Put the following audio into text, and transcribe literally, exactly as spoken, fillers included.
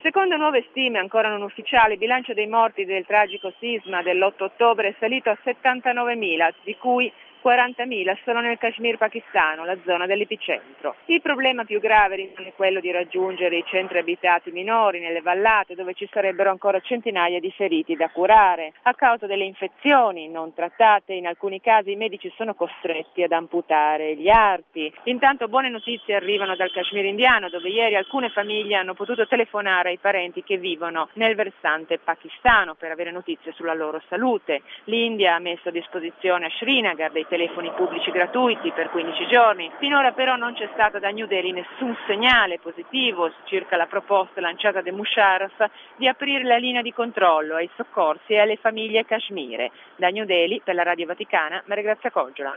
Secondo nuove stime ancora non ufficiali, il bilancio dei morti del tragico sisma dell'otto ottobre è salito a settantanovemila, di cui quarantamila solo nel Kashmir pakistano, la zona dell'epicentro. Il problema più grave rimane quello di raggiungere i centri abitati minori nelle vallate, dove ci sarebbero ancora centinaia di feriti da curare. A causa delle infezioni non trattate, in alcuni casi i medici sono costretti ad amputare gli arti. Intanto buone notizie arrivano dal Kashmir indiano, dove ieri alcune famiglie hanno potuto telefonare ai parenti che vivono nel versante pakistano per avere notizie sulla loro salute. L'India ha messo a disposizione a Srinagar dei telefoni pubblici gratuiti per quindici giorni. Finora però non c'è stato da New Delhi nessun segnale positivo circa la proposta lanciata da Musharraf di aprire la linea di controllo ai soccorsi e alle famiglie kashmire. Da New Delhi, per la Radio Vaticana, Maria Grazia Coggiola.